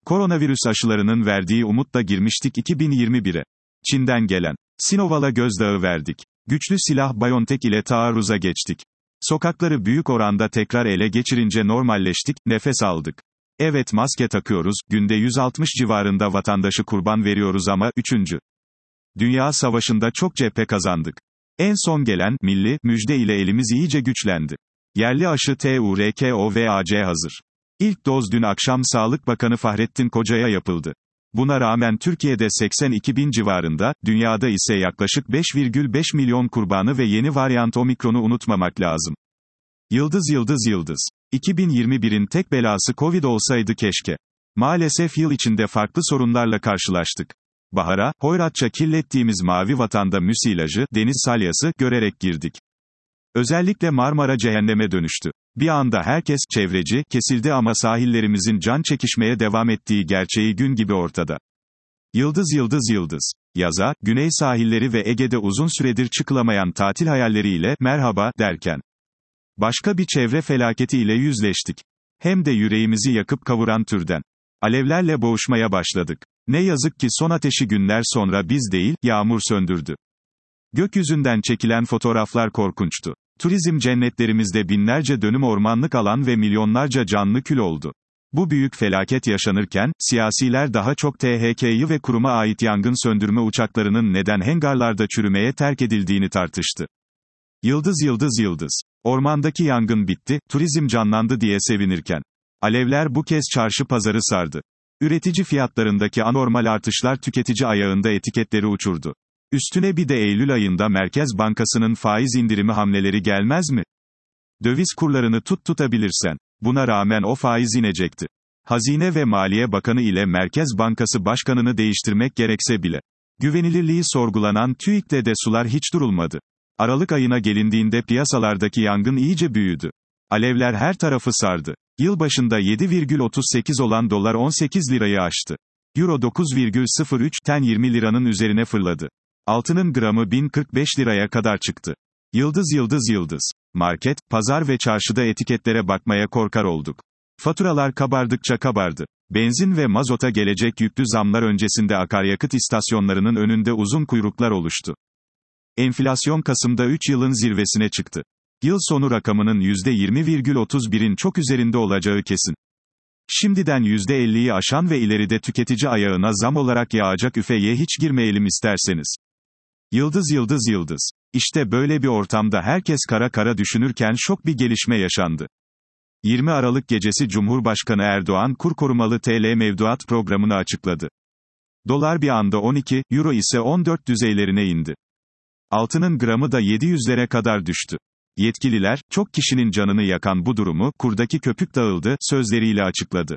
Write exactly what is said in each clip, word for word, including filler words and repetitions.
Koronavirüs aşılarının verdiği umutla girmiştik iki bin yirmi bire. Çin'den gelen Sinovac gözdağı verdik. Güçlü silah BioNTech ile taarruza geçtik. Sokakları büyük oranda tekrar ele geçirince normalleştik, nefes aldık. Evet, maske takıyoruz, günde yüz altmış civarında vatandaşı kurban veriyoruz ama, üçüncü. Dünya Savaşı'nda çok cephe kazandık. En son gelen, milli, müjde ile elimiz iyice güçlendi. Yerli aşı TÜRKOVAC hazır. İlk doz dün akşam Sağlık Bakanı Fahrettin Koca'ya yapıldı. Buna rağmen Türkiye'de seksen iki bin civarında, dünyada ise yaklaşık beş virgül beş milyon kurbanı ve yeni varyant Omikron'u unutmamak lazım. Yıldız yıldız yıldız. iki bin yirmi birin tek belası Covid olsaydı keşke. Maalesef yıl içinde farklı sorunlarla karşılaştık. Bahara, hoyratça kirlettiğimiz mavi vatanda müsilajı, deniz salyası, görerek girdik. Özellikle Marmara cehenneme dönüştü. Bir anda herkes, çevreci, kesildi ama sahillerimizin can çekişmeye devam ettiği gerçeği gün gibi ortada. Yıldız yıldız yıldız. Yaza, güney sahilleri ve Ege'de uzun süredir çıkılamayan tatil hayalleriyle, merhaba, derken. Başka bir çevre felaketi ile yüzleştik. Hem de yüreğimizi yakıp kavuran türden. Alevlerle boğuşmaya başladık. Ne yazık ki son ateşi günler sonra biz değil, yağmur söndürdü. Gökyüzünden çekilen fotoğraflar korkunçtu. Turizm cennetlerimizde binlerce dönüm ormanlık alan ve milyonlarca canlı kül oldu. Bu büyük felaket yaşanırken, siyasiler daha çok T H K'yı ve kuruma ait yangın söndürme uçaklarının neden hangarlarda çürümeye terk edildiğini tartıştı. Yıldız yıldız yıldız. Ormandaki yangın bitti, turizm canlandı diye sevinirken. Alevler bu kez çarşı pazarı sardı. Üretici fiyatlarındaki anormal artışlar tüketici ayağında etiketleri uçurdu. Üstüne bir de Eylül ayında Merkez Bankası'nın faiz indirimi hamleleri gelmez mi? Döviz kurlarını tut tutabilirsen. Buna rağmen o faiz inecekti. Hazine ve Maliye Bakanı ile Merkez Bankası Başkanı'nı değiştirmek gerekse bile. Güvenilirliği sorgulanan TÜİK'te de sular hiç durulmadı. Aralık ayına gelindiğinde piyasalardaki yangın iyice büyüdü. Alevler her tarafı sardı. Yılbaşında yedi virgül otuz sekiz olan dolar on sekiz lirayı aştı. Euro dokuz virgül sıfır üçten yirmi liranın üzerine fırladı. Altının gramı bin kırk beş liraya kadar çıktı. Yıldız yıldız yıldız. Market, pazar ve çarşıda etiketlere bakmaya korkar olduk. Faturalar kabardıkça kabardı. Benzin ve mazota gelecek yüklü zamlar öncesinde akaryakıt istasyonlarının önünde uzun kuyruklar oluştu. Enflasyon Kasım'da üç yılın zirvesine çıktı. Yıl sonu rakamının yüzde yirmi virgül otuz birin çok üzerinde olacağı kesin. Şimdiden yüzde elliyi aşan ve ileride tüketici ayağına zam olarak yağacak üfeye hiç girmeyelim isterseniz. Yıldız yıldız yıldız. İşte böyle bir ortamda herkes kara kara düşünürken şok bir gelişme yaşandı. yirmi Aralık gecesi Cumhurbaşkanı Erdoğan kur korumalı T L mevduat programını açıkladı. Dolar bir anda on iki, euro ise on dört düzeylerine indi. Altının gramı da yedi yüzlere kadar düştü. Yetkililer, çok kişinin canını yakan bu durumu, kurdaki köpük dağıldı, sözleriyle açıkladı.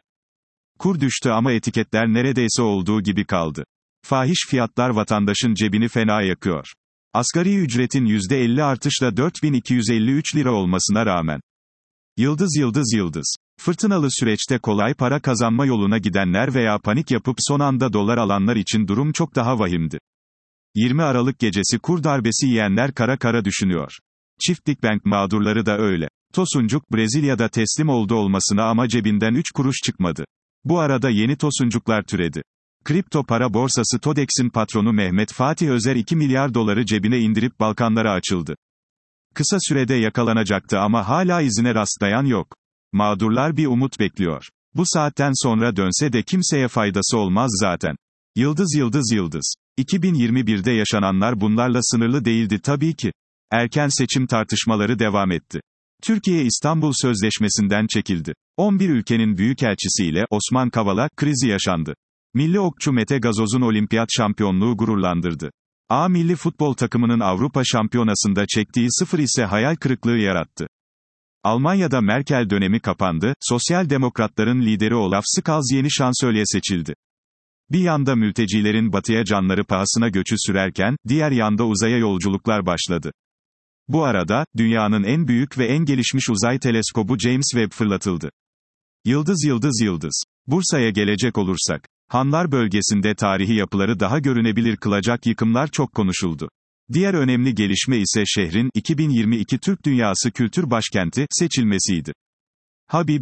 Kur düştü ama etiketler neredeyse olduğu gibi kaldı. Fahiş fiyatlar vatandaşın cebini fena yakıyor. Asgari ücretin yüzde elli artışla dört bin iki yüz elli üç lira olmasına rağmen. Yıldız yıldız yıldız. Fırtınalı süreçte kolay para kazanma yoluna gidenler veya panik yapıp son anda dolar alanlar için durum çok daha vahimdi. yirmi Aralık gecesi kur darbesi yiyenler kara kara düşünüyor. Çiftlik bank mağdurları da öyle. Tosuncuk, Brezilya'da teslim oldu olmasına ama cebinden üç kuruş çıkmadı. Bu arada yeni tosuncuklar türedi. Kripto para borsası Todex'in patronu Mehmet Fatih Özer iki milyar doları cebine indirip Balkanlara açıldı. Kısa sürede yakalanacaktı ama hala izine rastlayan yok. Mağdurlar bir umut bekliyor. Bu saatten sonra dönse de kimseye faydası olmaz zaten. Yıldız yıldız yıldız. iki bin yirmi birde yaşananlar bunlarla sınırlı değildi tabii ki. Erken seçim tartışmaları devam etti. Türkiye İstanbul Sözleşmesi'nden çekildi. on bir ülkenin büyükelçisiyle Osman Kavala krizi yaşandı. Milli okçu Mete Gazoz'un olimpiyat şampiyonluğu gururlandırdı. A milli futbol takımının Avrupa Şampiyonası'nda çektiği sıfır ise hayal kırıklığı yarattı. Almanya'da Merkel dönemi kapandı, Sosyal Demokratların lideri Olaf Scholz yeni şansölye seçildi. Bir yanda mültecilerin batıya canları pahasına göçü sürerken, diğer yanda uzaya yolculuklar başladı. Bu arada, dünyanın en büyük ve en gelişmiş uzay teleskobu James Webb fırlatıldı. Yıldız yıldız yıldız. Bursa'ya gelecek olursak, Hanlar bölgesinde tarihi yapıları daha görünebilir kılacak yıkımlar çok konuşuldu. Diğer önemli gelişme ise şehrin iki bin yirmi iki Türk Dünyası Kültür Başkenti seçilmesiydi. Habibi de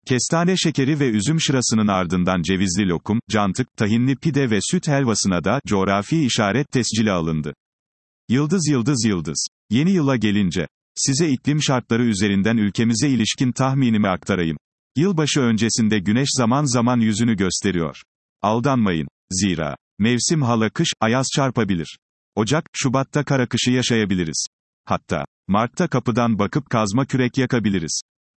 Kestane şekeri ve üzüm şırasının ardından cevizli lokum, cantık, tahinli pide ve süt helvasına da coğrafi işaret tescili alındı. Yıldız yıldız yıldız. Yeni yıla gelince, size iklim şartları üzerinden ülkemize ilişkin tahminimi aktarayım. Yılbaşı öncesinde güneş zaman zaman yüzünü gösteriyor. Aldanmayın. Zira, mevsim hala kış, ayaz çarpabilir. Ocak, Şubat'ta kara kışı yaşayabiliriz. Hatta, Mart'ta kapıdan bakıp kazma kürek yakabiliriz.